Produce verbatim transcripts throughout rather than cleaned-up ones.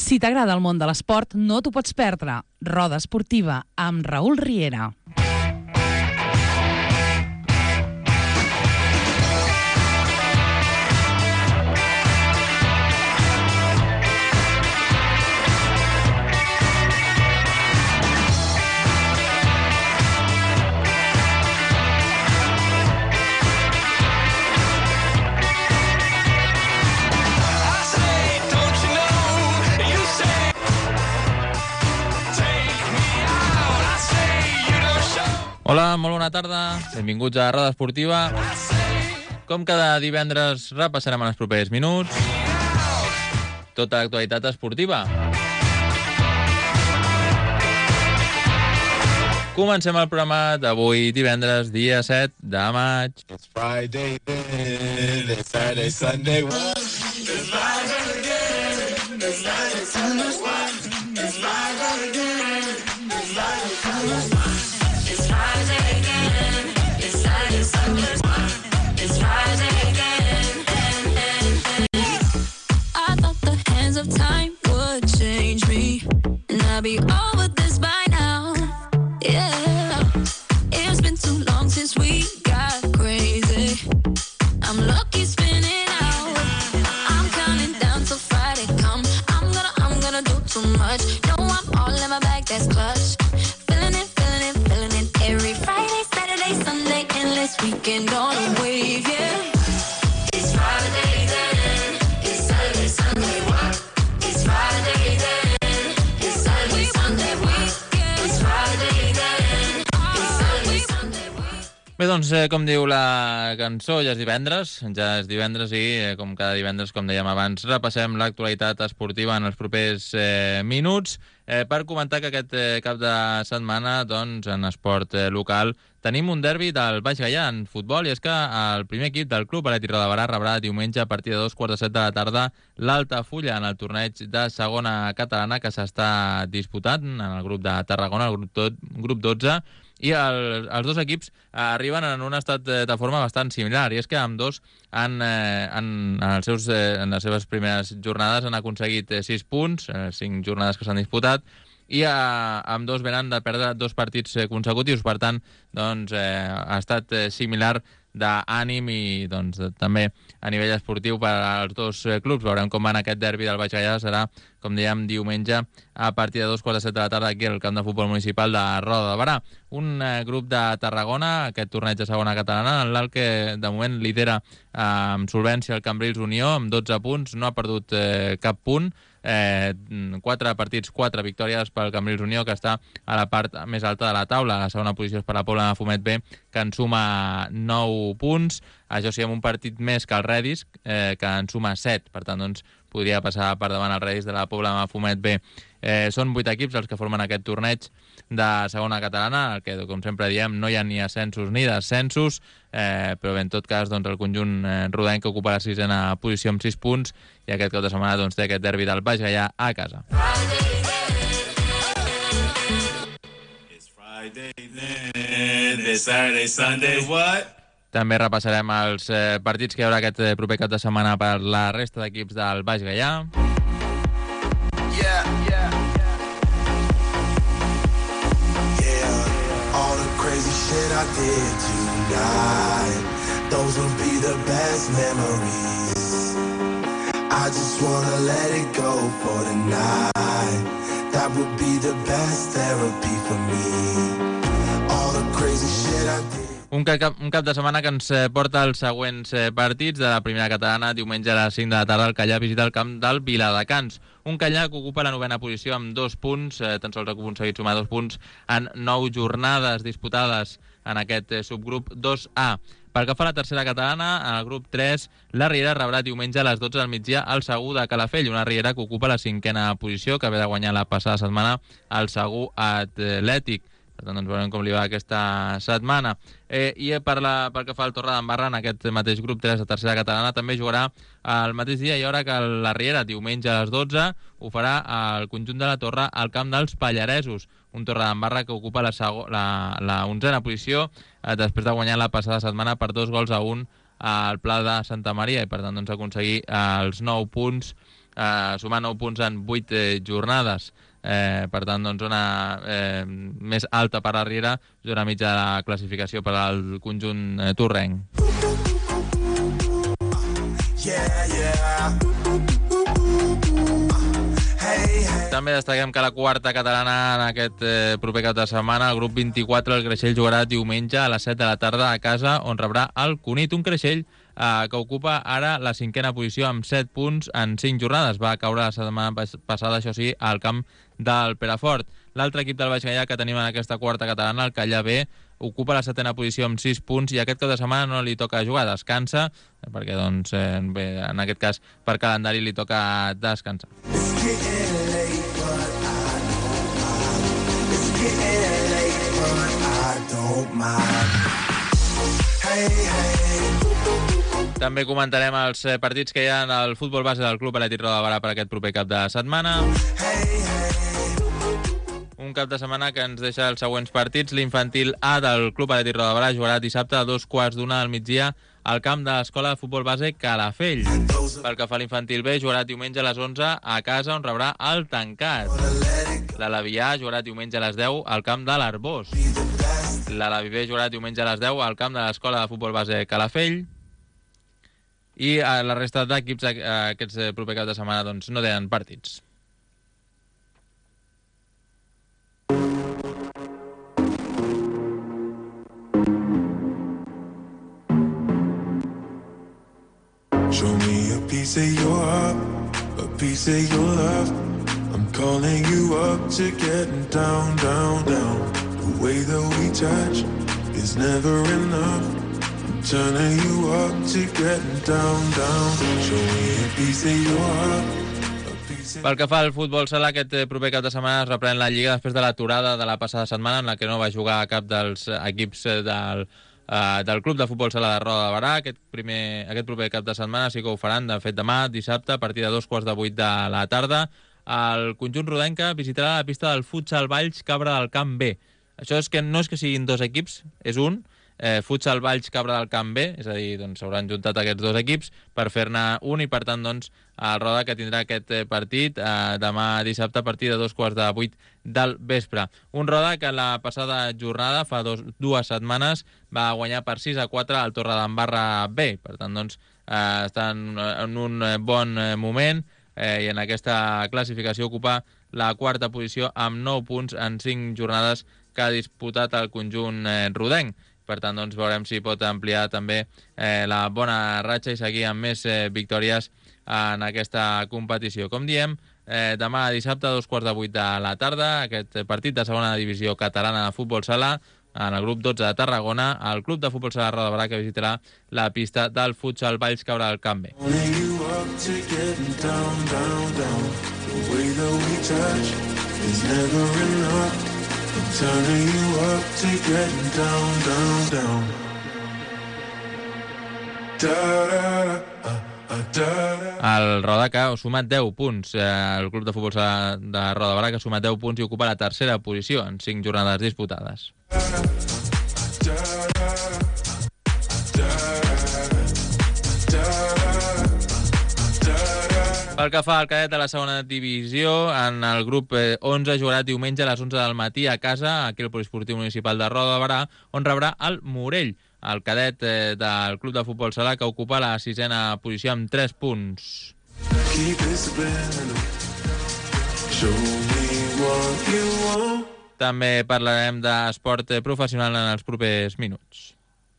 Si t'agrada el món de l'esport, no t'ho pots perdre. Roda Esportiva, amb Raül Riera. Hola, molt bona tarda. Benvinguts a Roda Esportiva. Com cada divendres repassarem en els propers minuts tota l'actualitat esportiva. Comencem el programa d'avui, divendres, dia set de maig. It's Friday then, it's Saturday, Sunday. It's Friday again, it's Saturday, Sunday. It's Friday again, it's Saturday, Sunday. It's Friday again, it's Saturday, Sunday. It's Friday again. I thought the hands of time would change me, and I'd be over this by now. Yeah, it's been too long since we got crazy. I'm lucky spinning out. I'm counting down till Friday come. I'm gonna, I'm gonna do too much. No, I'm all in my bag, that's clutch. Feeling it, feeling it, feeling it. Every Friday, Saturday, Sunday, endless weekend on a wave, yeah. It's Friday then, it's Saturday, Sunday. It's Friday then, it's Saturday, Sunday. It's Friday then, it's Saturday, Sunday. Bé, doncs, eh, com diu la cançó, ja és divendres, ja és divendres i, eh, com cada divendres, com dèiem abans, repassem l'actualitat esportiva en els propers eh, minuts eh, per comentar que aquest eh, cap de setmana, doncs, en esport eh, local, tenim un derbi del Baix Gaià en futbol, i és que el primer equip del Club Atlètic Roda de Barà rebrà diumenge a partir de dos quarts de set de la tarda l'Altafulla en el torneig de segona catalana que s'està disputant en el grup de Tarragona, el grup, tot, grup dotze, i el, els dos equips arriben en un estat de forma bastant similar, i és que ambdós han, eh, han, en, els seus, eh, en les seves primeres jornades han aconseguit eh, sis punts, eh, cinc jornades que s'han disputat, i eh, ambdós venen de perdre dos partits eh, consecutius. Per tant, doncs, eh, ha estat eh, similar d'ànim i doncs, també a nivell esportiu per als dos eh, clubs. Veurem com va en aquest derbi del Baix Gaià. Serà, com dèiem, diumenge a partir de dos quarts de set de la tarda aquí al camp de futbol municipal de Roda de Barà. Un eh, grup de Tarragona, aquest torneig de segona catalana, en el que de moment lidera eh, amb solvència el Cambrils Unió amb dotze punts, no ha perdut eh, cap punt. Eh, quatre partits, quatre victòries pel Cambrils Unió, que està a la part més alta de la taula. La segona posició és per la Pobla de Mafumet B, que en suma nou punts. Això sí, amb un partit més que el Redis, eh, que en suma set. Per tant, doncs, podria passar per davant el Redis de la Pobla de Mafumet B. Eh, són vuit equips els que formen aquest torneig de segona catalana, el que, com sempre diem, no hi ha ni ascensos ni descensos, eh, però bé, en tot cas, doncs, el conjunt eh, rodanyenc que ocupa la sisena posició amb sis punts, i aquest cap de setmana doncs, té aquest derbi del Baix Gaià a casa. It's Friday then, it's Saturday, Sunday. What? També repassarem els eh, partits que hi haurà aquest eh, proper cap de setmana per la resta d'equips del Baix Gaià. Yeah, yeah, yeah. All the crazy shit I did tonight, those will be the best memories. I just wanna let it go for the night. That would be the best therapy for me. All the crazy shit I did. Un cap, un cap de setmana que ens porta els següents partits de la primera catalana. Diumenge a les cinc de la tarda el Callà visita el camp del Viladecans. Un Callà que ocupa la novena posició amb dos punts, eh, tan sols ha aconseguit sumar dos punts en nou jornades disputades en aquest eh, subgrup dos A. Pel que fa a la tercera catalana, en el grup tres, la Riera rebrà diumenge a les dotze del migdia el Segur de Calafell, una Riera que ocupa la cinquena posició, que ve de guanyar la passada setmana el Segur Atlètic. Per tant, doncs veurem com li va aquesta setmana. Eh, I per la, pel que fa al Torredembarra, en aquest mateix grup tres de tercera catalana, també jugarà el mateix dia i hora que la Riera, diumenge a les dotze, ho farà el conjunt de la Torre al camp dels Pallaresos, un Torredembarra que ocupa la, la, la onzena posició eh, després de guanyar la passada setmana per dos gols a un al Pla de Santa Maria, i per tant doncs, aconseguir els nou punts eh, sumar nou punts en vuit eh, jornades. Eh, per tant, doncs, zona eh, més alta per darrere, zona mitja de la classificació per al conjunt eh, torrenc. Yeah, yeah. Hey, hey. També destaquem que la quarta catalana en aquest eh, proper cap de setmana, el grup vint-i-quatre, el Creixell jugarà diumenge a les set de la tarda a casa, on rebrà el Cunit, un Creixell eh, que ocupa ara la cinquena posició amb set punts en cinc jornades. Va caure la setmana pas passada, això sí, al camp del Perafort. L'altre equip del Baix Gaià que tenim en aquesta quarta catalana, el Callà B, ocupa la setena posició amb sis punts i aquest cap de setmana no li toca jugar, descansa, perquè doncs, eh, bé, en aquest cas per calendari li toca descansar. It's getting late, but I don't mind. It's getting late, but I don't mind. Hey, hey. També comentarem els eh, partits que hi ha al futbol base del Club Atlètic Roda de Berà per aquest proper cap de setmana. Hey, hey. Un cap de setmana que ens deixa els següents partits. L'infantil A del Club Atlètic Roda de Berà jugarà dissabte a dos quarts d'una del migdia al camp de l'Escola de Futbol Base Calafell. Pel que fa a l'infantil B, jugarà diumenge a les onze a casa, on rebrà el Tancat. L'Alavià jugarà diumenge a les deu al camp de l'Arbós. L'Alavi B jugarà diumenge a les deu al camp de l'Escola de Futbol Base Calafell. I a la resta d'equips aquests proper cap de setmana doncs, no tenen partits. Show me a piece of your heart, a piece of your love. I'm calling you up to getting down, down, down. The way that we touch is never enough. I'm turning you up to getting down, down. Show me a piece of your heart. Pel que fa al futbol sala, aquest proper cap de setmana es reprèn la Lliga després de l'aturada de la passada setmana en la que no va jugar cap dels equips del, uh, del Club de Futbol Sala de Roda de Berà. Aquest, primer, aquest proper cap de setmana sí que ho faran, de fet demà, dissabte, a partir de dos quarts de vuit de la tarda. El conjunt rodenca visitarà la pista del Futsal Valls Cabra del Camp B. Això és que no és que siguin dos equips, és un. Eh, Futsal Valls Cabra del Camp B, és a dir, doncs, s'hauran juntat aquests dos equips per fer-ne un i, per tant, doncs, el Roda que tindrà aquest partit eh, demà dissabte a partir de dos quarts de vuit del vespre. Un Roda que la passada jornada, fa dos, dues setmanes, va guanyar per sis a quatre al Torredembarra B. Per tant, doncs, eh, està en, en un bon moment eh, i en aquesta classificació ocupa la quarta posició amb nou punts en cinc jornades que ha disputat el conjunt eh, rodenc. Per tant, doncs, veurem si pot ampliar també eh, la bona ratxa i seguir amb més eh, victòries en aquesta competició. Com diem, eh, demà dissabte a dos quarts de vuit de la tarda, aquest partit de segona divisió catalana de futbol sala, en el grup dotze de Tarragona, el Club de Futbol Sala de Roda de Berà que visitarà la pista del Futsal Valls Cabra del Camp B. I'm turning you up to getting down, down, down. Da, da, uh, da, da. El Roda que ha sumat deu punts. El Club de Futbol Sala de Roda de Berà que ha sumat deu punts i ocupa la tercera posició en cinc jornades disputades. Pel que fa al cadet de la segona divisió, en el grup onze jugarà diumenge a les onze del matí a casa, aquí al Poliesportiu Municipal de Roda de Berà, on rebrà el Morell, el cadet del Club de Futbol Sala, que ocupa la sisena posició amb tres punts. També parlarem d'esport professional en els propers minuts.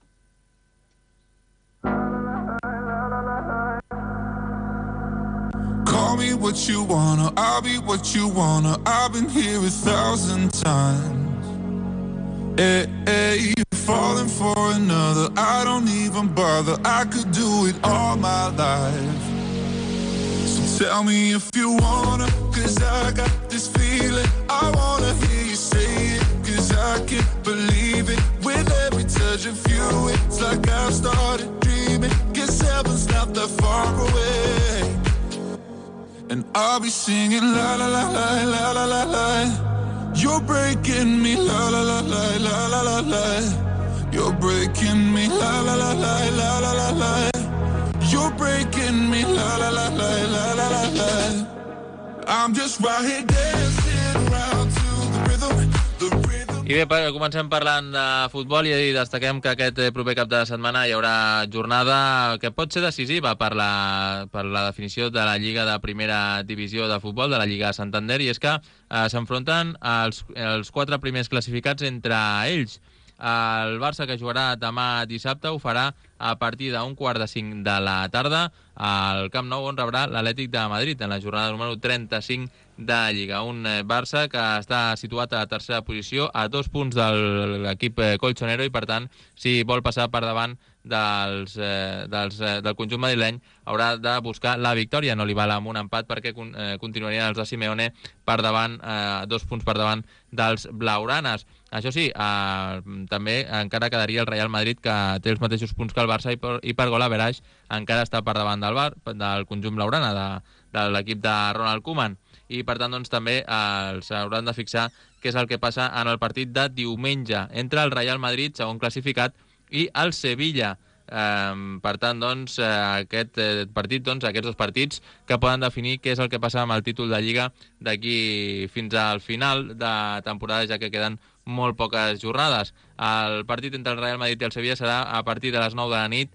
Call me what you wanna, I'll be what you wanna. I've been here a thousand times. Hey, hey, you're falling for another. I don't even bother. I could do it all my life. So tell me if you wanna, cause I got this feeling. I wanna hear you say it, cause I can't believe it. With every touch of you, it's like I've started dreaming. Guess heaven's not that far away. And I'll be singing la la la la la la la la. You're breaking me la la la la la la la la. You're breaking me la la la la la la la la. You're breaking me, la la la la la la la la. I'm just right here dancing around to the rhythm, the rhythm. I bé, comencem parlant de futbol i destaquem que aquest proper cap de setmana hi haurà jornada que pot ser decisiva per la, per la definició de la Lliga de Primera Divisió de Futbol, de la Lliga Santander, i és que eh, s'enfronten els, els quatre primers classificats entre ells. El Barça, que jugarà demà dissabte, ho farà a partir d'un quart de cinc de la tarda al Camp Nou, on rebrà l'Atlètic de Madrid en la jornada número trenta-cinc de Lliga. Un Barça que està situat a la tercera posició, a dos punts de l'equip colchonero, i per tant, si vol passar per davant dels, eh, dels, eh, del conjunt madrileny, haurà de buscar la victòria. No li val amb un empat perquè eh, continuarien els de Simeone per davant, eh, dos punts per davant dels blaugranes. Això sí, eh, també encara quedaria el Real Madrid, que té els mateixos punts que el Barça, i per, i per gol average encara està per davant del, bar, del conjunt blaugrana, de, de l'equip de Ronald Koeman. I per tant, doncs, també eh, s'hauran de fixar què és el que passa en el partit de diumenge entre el Real Madrid, segon classificat, i el Sevilla. Eh, per tant, doncs, eh, aquest eh, partit, doncs, aquests dos partits que poden definir què és el que passa amb el títol de Lliga d'aquí fins al final de temporada, ja que queden molt poques jornades. El partit entre el Real Madrid i el Sevilla serà a partir de les nou de la nit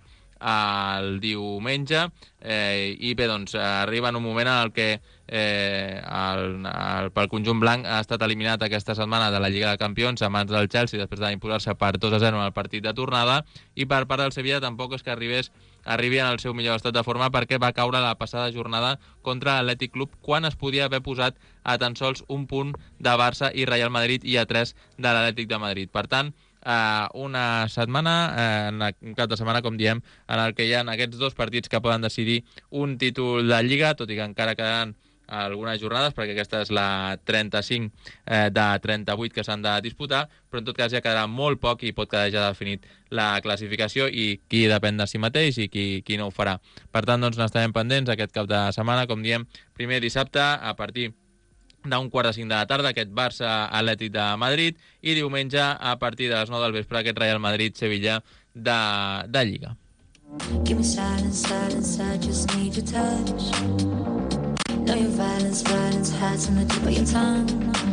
el diumenge, eh, i bé, doncs, arriba en un moment en el que eh, el, el, pel conjunt blanc ha estat eliminat aquesta setmana de la Lliga de Campions a mans del Chelsea després d'imposar-se per dos a zero en el partit de tornada, i per part del Sevilla tampoc és que arribés, arribi en el seu millor estat de forma, perquè va caure la passada jornada contra l'Atlètic Club, quan es podia haver posat a tan sols un punt de Barça i Real Madrid i a tres de l'Atlètic de Madrid. Per tant, Uh, una setmana, uh, un cap de setmana, com diem, en el que hi ha aquests dos partits que poden decidir un títol de Lliga, tot i que encara queden algunes jornades, perquè aquesta és la trenta-cinc eh, de trenta-vuit que s'han de disputar, però en tot cas ja quedarà molt poc i pot quedar ja definit la classificació i qui depèn de si mateix i qui, qui no ho farà. Per tant, doncs, n'estarem pendents aquest cap de setmana, com diem, primer dissabte a partir d'un quart de cinc de la tarda, aquest Barça-Atlètic de Madrid, i diumenge a partir de les nou del vespre aquest Real Madrid-Sevilla de, de Lliga. Give me silence, silence, I just need your touch. Know your violence, violence hides from the tip of your tongue.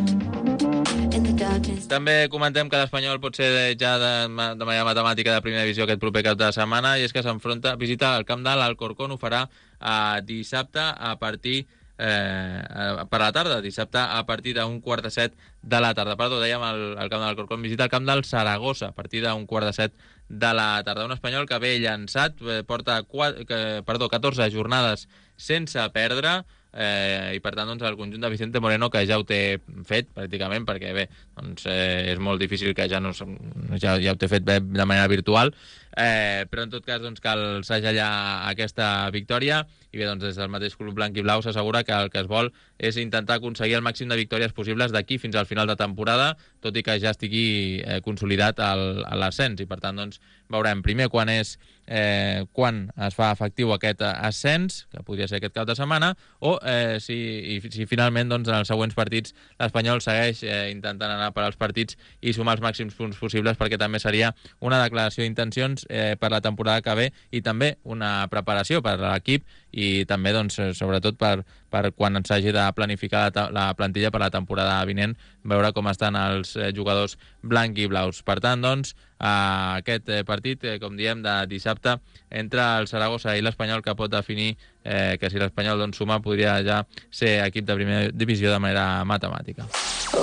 In the darkness. També comentem que l'Espanyol pot ser ja de, de manera matemàtica de primera divisió aquest proper cap de setmana, i és que s'enfronta, visita el camp de l'Alcorcón, ho farà eh, dissabte a partir Eh, per la tarda, dissabte a partir d'un quart de set de la tarda. Perdó, dèiem el, el camp de l'Alcorcón, visita el camp del Saragossa a partir d'un quart de set de la tarda. Un Espanyol que ve llançat, eh, porta quatre, que, perdó, catorze jornades sense perdre, eh, i per tant, doncs, el conjunt de Vicente Moreno, que ja ho té fet pràcticament, perquè bé, doncs, eh, és molt difícil que ja, no, ja, ja ho té fet bé de manera virtual, eh, però en tot cas, doncs, cal segellar aquesta victòria, i bé, doncs, des del mateix club blanc i blau s'assegura que el que es vol és intentar aconseguir el màxim de victòries possibles d'aquí fins al final de temporada, tot i que ja estigui eh, consolidat l'ascens, i per tant, doncs, veurem primer quan és eh, quan es fa efectiu aquest ascens, que podria ser aquest cap de setmana, o eh, si, i, si finalment, doncs, en els següents partits l'Espanyol segueix eh, intentant anar per als partits i sumar els màxims punts possibles, perquè també seria una declaració d'intencions eh, per la temporada que ve, i també una preparació per a l'equip, i també, doncs, sobretot per, per quan s'hagi de planificar la, la plantilla per la temporada vinent, veure com estan els eh, jugadors blanc i blaus. Per tant, doncs, eh, aquest eh, partit, eh, com diem, de dissabte entre el Saragossa i l'Espanyol, que pot definir eh, que si l'Espanyol, doncs, suma, podria ja ser equip de primera divisió de manera matemàtica.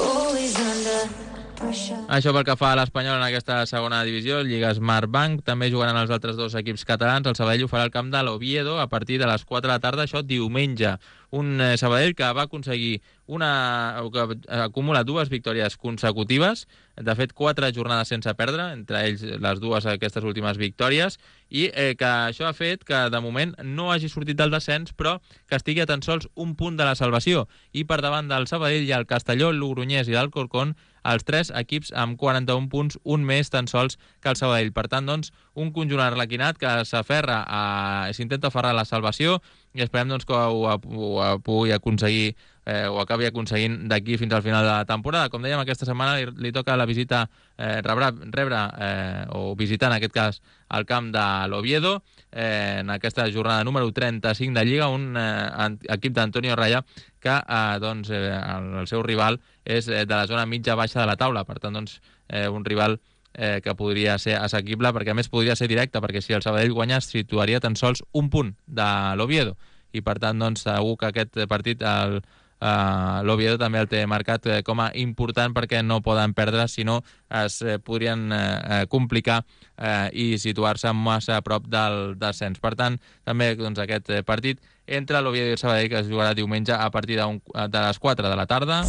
Això pel que fa a l'Espanyol en aquesta segona divisió, Lliga Smartbank. També jugaran els altres dos equips catalans. El Sabadell ho farà al camp de l'Oviedo a partir de les quatre de la tarda, això diumenge. Un eh, Sabadell que va aconseguir una... que acumula dues victòries consecutives, de fet quatre jornades sense perdre, entre ells les dues aquestes últimes victòries, i eh, que això ha fet que de moment no hagi sortit del descens, però que estigui a tan sols un punt de la salvació, i per davant del Sabadell hi ha el Castelló, el Logroñés i l'Alcorcón, els tres equips amb quaranta-un punts, un més tan sols que el Sabadell. Per tant, doncs, un conjunt arlequinat que s'aferra a... s'intenta aferrar a la salvació, i esperem doncs, que ho, ho, ho pugui aconseguir eh, ho acabi aconseguint d'aquí fins al final de la temporada. Com dèiem, aquesta setmana li, li toca la visita, eh, rebre, rebre eh, o visitar, en aquest cas, el camp de l'Oviedo, eh, en aquesta jornada número trenta-cinc de Lliga, un eh, equip d'Antonio Raya que eh, doncs, eh, el, el seu rival és eh, de la zona mitja-baixa de la taula, per tant, doncs, eh, un rival eh, que podria ser assequible, perquè a més podria ser directe, perquè si el Sabadell guanya es situaria tan sols un punt de l'Oviedo, i per tant, doncs, segur que aquest partit el Uh, l'Oviedo també el té marcat eh, com a important, perquè no poden perdre, si no es eh, podrien eh, complicar eh, i situar-se massa a prop del descens. Per tant, també doncs, aquest eh, partit entre l'Oviedo i el Sabadell, que es jugarà diumenge a partir de, un, de les quatre de la tarda.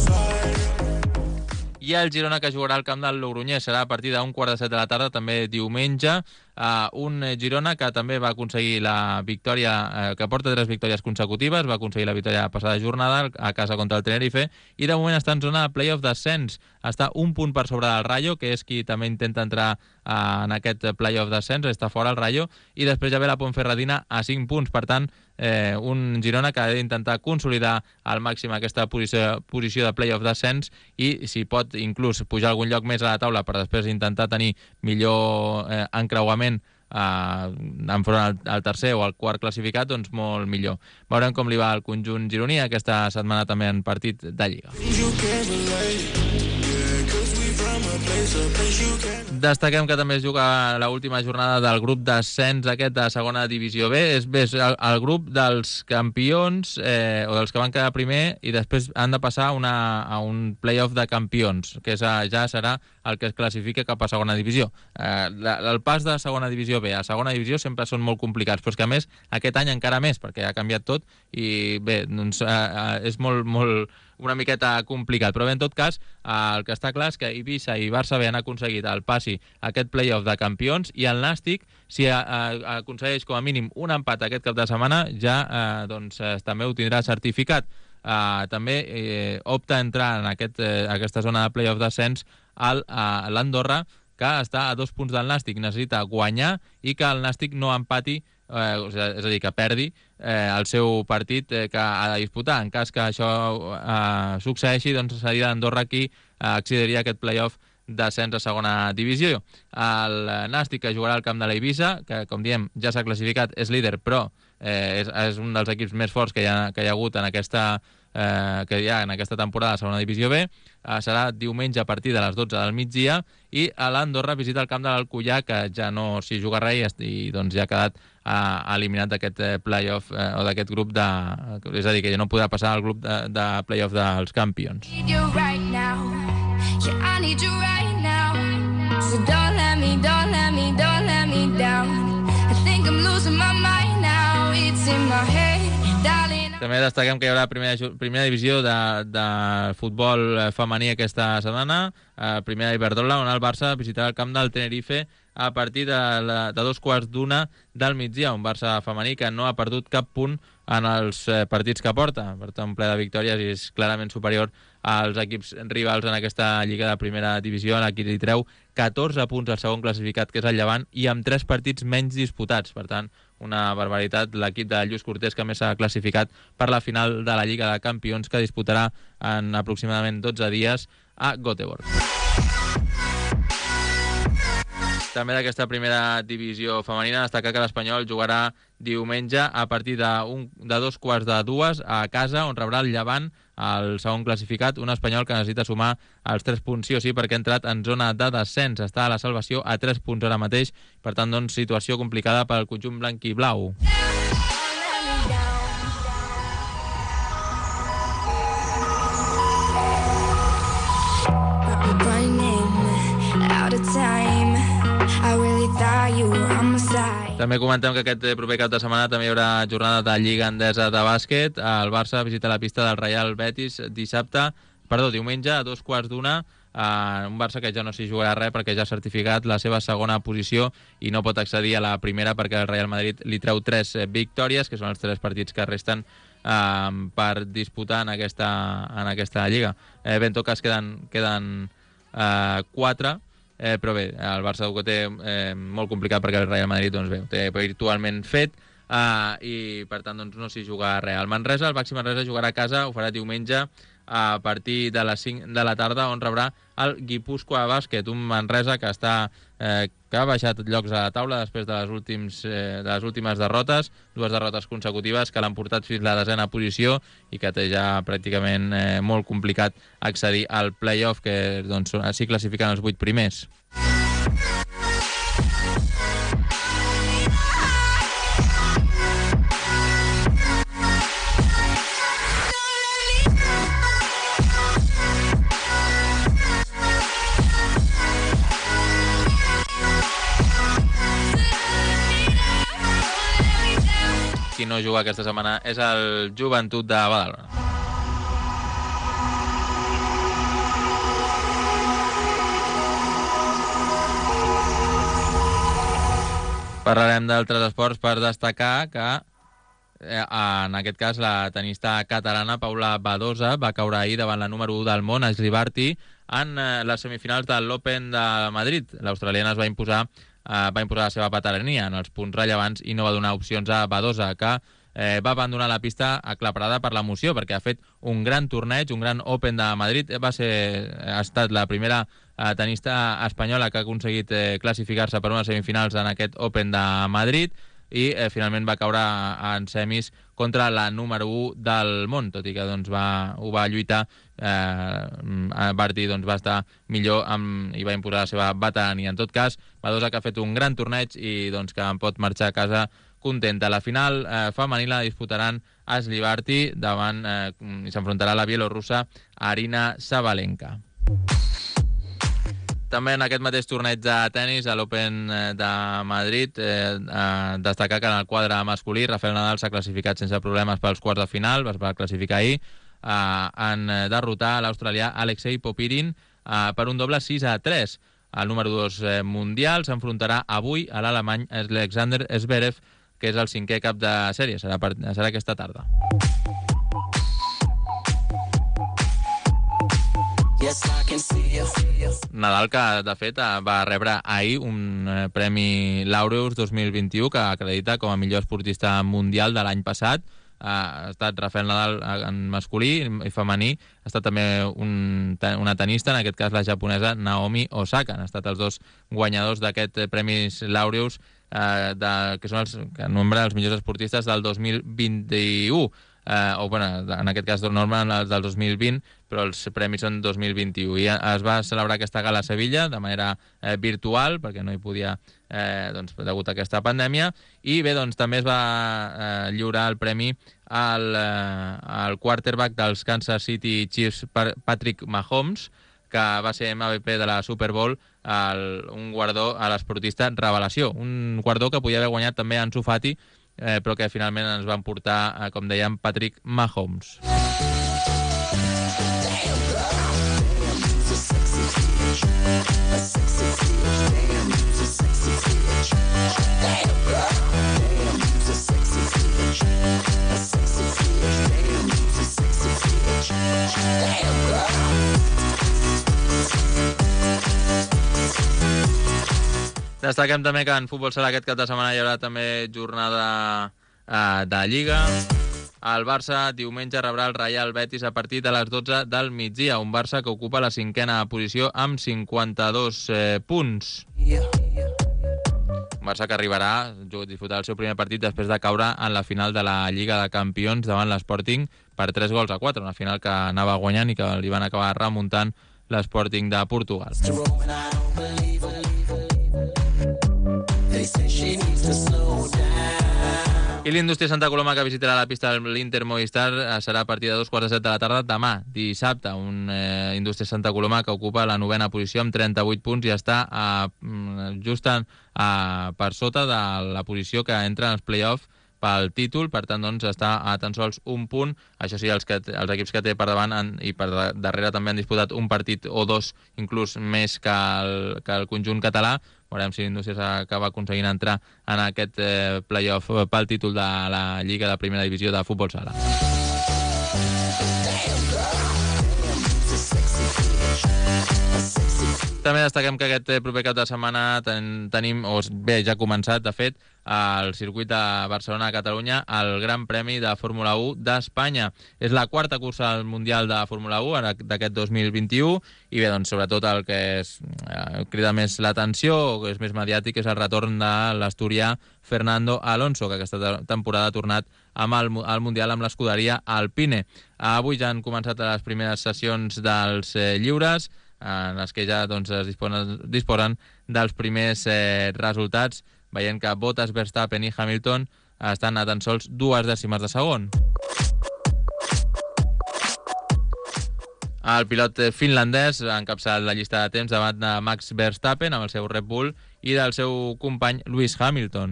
I el Girona, que jugarà al camp del Logroñés, serà a partir d'un quart de set de la tarda, també diumenge. Uh, un Girona que també va aconseguir la victòria, uh, que porta tres victòries consecutives, va aconseguir la victòria la passada jornada a casa contra el Tenerife, i de moment està en zona de play-off descens. Està un punt per sobre del Rayo, que és qui també intenta entrar uh, en aquest play-off descens, està fora el Rayo, i després ja ve la Ponferradina a cinc punts. Per tant, eh, un Girona que ha d'intentar consolidar al màxim aquesta posició, posició de play-off descens, i si pot inclús pujar algun lloc més a la taula per després intentar tenir millor eh, encreuament Uh, enfront al, al tercer o al quart classificat, doncs molt millor. Veurem com li va al conjunt gironí aquesta setmana també en partit de Lliga. Destaquem que també es juga l'última jornada del grup d'ascens aquest de segona divisió B. És bé, el, el grup dels campions eh, o dels que van quedar primer, i després han de passar una, a un play-off de campions, que és, ja serà el que es classifica cap a segona divisió. Eh, la, el pas de segona divisió B a segona divisió sempre són molt complicats, però és que a més aquest any encara més, perquè ha canviat tot i bé, doncs eh, és molt, molt una miqueta complicat, però bé, en tot cas, el que està clar és que Eivissa i Barça B han aconseguit el passi a aquest play-off de campions, i el Nàstic, si a, a, aconsegueix com a mínim un empat aquest cap de setmana, ja eh, doncs, eh, també ho tindrà certificat. Eh, també eh, opta a entrar en aquest, eh, aquesta zona de play-off d'ascens l'Andorra, que està a dos punts del Nàstic, necessita guanyar i que el Nàstic no empati, eh, és a dir, que perdi eh, el seu partit eh, que ha de disputar. En cas que això eh, succeeixi, doncs seria l'Andorra qui eh, accediria a aquest play-off d'ascens a segona divisió. El Nàstic, que jugarà al camp de l'Eivissa, que, com diem, ja s'ha classificat, és líder, però eh, és, és un dels equips més forts que hi ha, que hi ha hagut en aquesta, eh, que hi ha en aquesta temporada a segona divisió B. Eh, serà diumenge a partir de les dotze del migdia, i a l'Andorra visita el camp de l'Alcoyà, que ja no s'hi jugarà i, i doncs ja ha quedat eh, eliminat d'aquest eh, play-off eh, o d'aquest grup de... És a dir, que ja no podrà passar al grup de, de play-off dels campions. Yeah, I need you right now. So don't let me, don't let me, don't let me down. I think I'm losing my mind now. It's in my head, darling. També destaquem que hi haurà primera, primera divisió de, de futbol femení aquesta setmana, eh, primera Iberdrola, on el Barça visitarà el camp del Tenerife a partir de, la, de dos quarts d'una del migdia. Un Barça femení que no ha perdut cap punt en els eh, partits que porta. Per tant, ple de victòries, i és clarament superior als equips rivals en aquesta lliga de primera divisió, en qui li treu catorze punts al segon classificat, que és el Llevant, i amb tres partits menys disputats. Per tant, una barbaritat. L'equip de Lluís Cortés, que més s'ha classificat per la final de la Lliga de Campions, que disputarà en aproximadament dotze dies a Göteborg. També d'aquesta primera divisió femenina, destacar que l'Espanyol jugarà diumenge a partir de, un, de dos quarts de dues a casa, on rebrà el Llevant, el segon classificat, un Espanyol que necessita sumar els tres punts sí o sí, perquè ha entrat en zona de descens, està a la salvació a tres punts ara mateix, per tant, doncs, situació complicada pel conjunt blanc i blau. També comentem que aquest proper cap de setmana també hi haurà jornada de Lliga Endesa de bàsquet. El Barça visita la pista del Real Betis dissabte, perdó, diumenge a dos quarts d'una. Uh, un Barça que ja no s'hi jugarà res perquè ja ha certificat la seva segona posició i no pot accedir a la primera perquè el Real Madrid li treu tres victòries, que són els tres partits que resten uh, per disputar en aquesta, en aquesta Lliga. Eh, ben tot cas queden, queden uh, quatre. Eh, però bé, el Barça ho té eh, molt complicat perquè el Real Madrid doncs bé, ho té virtualment fet. uh, i per tant doncs, no s'hi juga res. El Manresa, el Baxi Manresa, jugarà a casa, ho farà diumenge a partir de les cinc de la tarda, on rebrà el Guipúscoa Bàsquet, un Manresa que està eh, que ha baixat llocs a la taula després de les, últims, eh, de les últimes derrotes, dues derrotes consecutives que l'han portat fins a la desena posició i que té ja pràcticament eh, molt complicat accedir al play-off, que doncs, s'hi classifiquen els vuit primers. Qui no juga aquesta setmana és el Joventut de Badalona. Parlarem d'altres esports per destacar que eh, en aquest cas la tenista catalana Paula Badosa va caure ahir davant la número u del món, Ashley Barty, en eh, les semifinals de l'Open de Madrid. L'australiana es va imposar Uh, va imposar la seva veterania en els punts rellevants i no va donar opcions a Badosa, que eh, va abandonar la pista aclaparada per l'emoció, perquè ha fet un gran torneig, un gran Open de Madrid. Va ser, ha estat la primera uh, tenista espanyola que ha aconseguit eh, classificar-se per unes semifinals en aquest Open de Madrid i eh, finalment va caure en semis contra la número u del món, tot i que doncs, va, ho va lluitar. Eh, Barty doncs, va estar millor amb, i va imposar la seva veterania. En tot cas, Badosa que ha fet un gran torneig i doncs, que pot marxar a casa contenta. La final eh, femenina la disputaran Ashley Barty davant eh, i s'enfrontarà la bielorussa Arina Sabalenka. També en aquest mateix torneig de tennis, a l'Open de Madrid, eh, eh, destacar que en el quadre masculí Rafael Nadal s'ha classificat sense problemes pels quarts de final, es va classificar ahir, eh, en derrotar l'australià Alexei Popirin eh, per un doble sis a tres. El número dos eh, mundial s'enfrontarà avui a l'alemany Alexander Zverev, que és el cinquè cap de sèrie, serà, per, serà aquesta tarda. Nadal, que de fet va rebre ahir un premi Laureus dos mil vint-i-u que acredita com a millor esportista mundial de l'any passat. Ha estat Rafael Nadal en masculí i femení, ha estat també un, una tenista, en aquest cas la japonesa Naomi Osaka. Han estat els dos guanyadors d'aquest premis Laureus, eh, de, que són els que nombra els millors esportistes del dos mil vint-i-u. Eh, o bueno, en aquest cas normen els del dos mil vint, però els premis són dos mil vint-i-u. I es va celebrar aquesta gala a Sevilla de manera eh, virtual, perquè no hi podia, eh, doncs, degut a aquesta pandèmia, i bé, doncs també es va eh, lliurar el premi al, eh, al quarterback dels Kansas City Chiefs, Patrick Mahomes, que va ser M V P de la Super Bowl, el, un guardó a l'esportista revelació, un guardó que podia haver guanyat també Ansu Fati, Eh, però que finalment ens van portar, eh, com dèiem, Patrick Mahomes. Destaquem també que en futbol sala aquest cap de setmana hi haurà també jornada eh, de Lliga. El Barça diumenge rebrà el Real Betis a partir de les dotze del migdia, un Barça que ocupa la cinquena posició amb cinquanta-dos eh, punts. Un Barça que arribarà a disputar el seu primer partit després de caure en la final de la Lliga de Campions davant l'Sporting per tres gols a quatre, una final que anava guanyant i que li van acabar remuntant l'Sporting de Portugal. I l'Indústria Santa Coloma, que visitarà la pista de l'Inter Movistar, serà a partir de dos quarts de set de la tarda demà, dissabte. Un eh, Indústria Santa Coloma que ocupa la novena posició amb trenta-vuit punts i està a, just a, a, per sota de la posició que entra en els play-off pel títol, per tant doncs està a tan sols un punt. Això sí, els, que, els equips que té per davant han, i per darrere també han disputat un partit o dos inclús més que el, que el conjunt català. Veurem si l'Indústria s'acaba aconseguint entrar en aquest eh, play-off pel títol de la Lliga de Primera Divisió de Futbol Sala. També destaquem que aquest proper cap de setmana ten, tenim, o bé, ja ha començat, de fet, al circuit de Barcelona-Catalunya, el Gran Premi de Fórmula u d'Espanya. És la quarta cursa al Mundial de Fórmula u d'aquest dos mil vint-i-u, i bé, doncs, sobretot el que és, eh, crida més l'atenció, o que és més mediàtic, és el retorn de l'asturià Fernando Alonso, que aquesta temporada ha tornat amb el, al Mundial amb l'escuderia Alpine. Avui ja han començat les primeres sessions dels eh, lliures, en les que ja doncs, es disposen, disposen dels primers eh, resultats, veient que Bottas, Verstappen i Hamilton estan a tan sols dues dècimes de segon. El pilot finlandès ha encapçalat la llista de temps davant de Max Verstappen amb el seu Red Bull i del seu company Lewis Hamilton.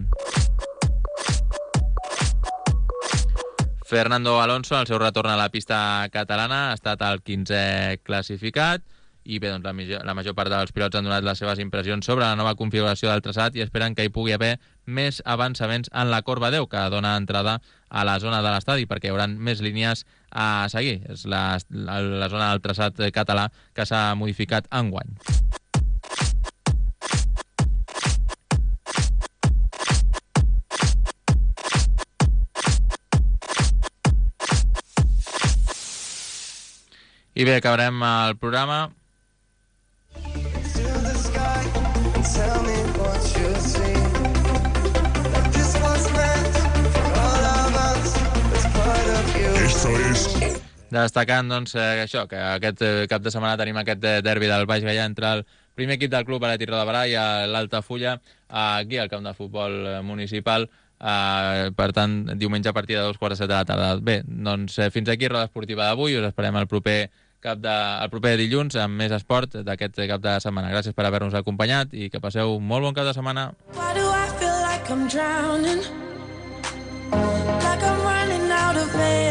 Fernando Alonso, al seu retorn a la pista catalana, ha estat el quinzè classificat, i bé, doncs, la, major, la major part dels pilots han donat les seves impressions sobre la nova configuració del traçat i esperen que hi pugui haver més avançaments en la corba deu, que dona entrada a la zona de l'estadi, perquè hi haurà més línies a seguir. És la, la, la zona del traçat català que s'ha modificat enguany. I bé, acabarem el programa. Destacant, doncs, eh, això, que aquest eh, cap de setmana tenim aquest eh, derbi del Baix Gaià entre el primer equip del club Atleti Rodaberà i l'Altafulla, aquí al camp de futbol municipal. Eh, per tant, diumenge a partir de dos quarts de set de la tarda. Bé, doncs eh, fins aquí Roda Esportiva d'avui. Us esperem el proper, cap de, el proper dilluns amb més esport d'aquest cap de setmana. Gràcies per haver-nos acompanyat i que passeu un molt bon cap de setmana. Why do I feel like I'm drowning? Like I'm running out of air.